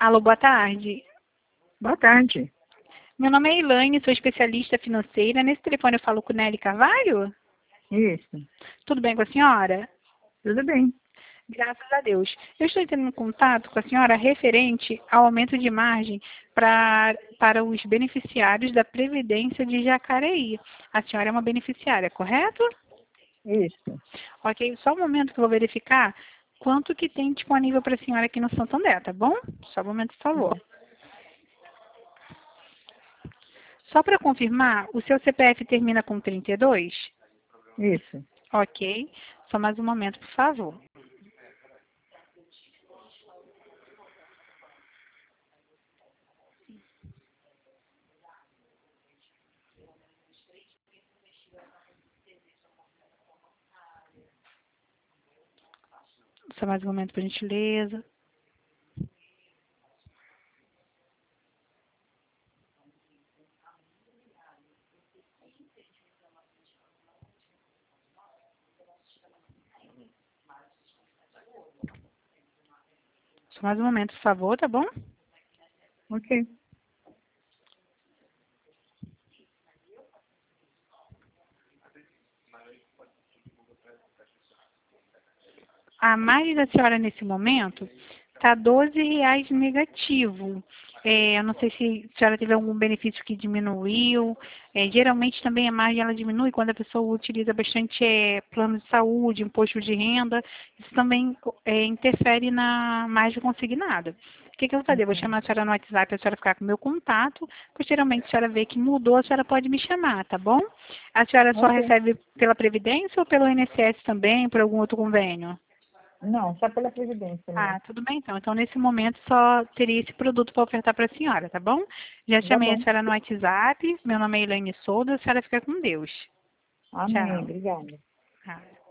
Alô, boa tarde. Boa tarde. Meu nome é Elaine, sou especialista financeira. Nesse telefone eu falo com Nelly Carvalho? Isso. Tudo bem com a senhora? Tudo bem. Graças a Deus. Eu estou entrando em contato com a senhora referente ao aumento de margem para os beneficiários da Previdência de Jacareí. A senhora é uma beneficiária, correto? Isso. Ok, só um momento que eu vou verificar quanto que tem disponível para a senhora aqui no Santander, tá bom? Só um momento, por favor. Só para confirmar, o seu CPF termina com 32? Isso. Ok. Só mais um momento, por favor. Só mais um momento, por gentileza. Só mais um momento, por favor, tá bom? Ok. A margem da senhora nesse momento está R$ 12 negativo. Eu não sei se a senhora teve algum benefício que diminuiu. Geralmente também a margem ela diminui quando a pessoa utiliza bastante plano de saúde, imposto de renda. Isso também interfere na margem consignada. O que eu vou fazer? Eu vou chamar a senhora no WhatsApp para a senhora ficar com o meu contato. Posteriormente, se a senhora vê que mudou, a senhora pode me chamar, tá bom? A senhora só Ok. recebe pela Previdência ou pelo INSS também, por algum outro convênio? Não, só pela Previdência mesmo. Ah, tudo bem então. Então, nesse momento, só teria esse produto para ofertar para a senhora, tá bom? Já Tá chamei a bom. senhora no WhatsApp. Meu nome é Elaine Souza. A senhora fica com Deus. Amém. Tchau. Obrigada. Ah.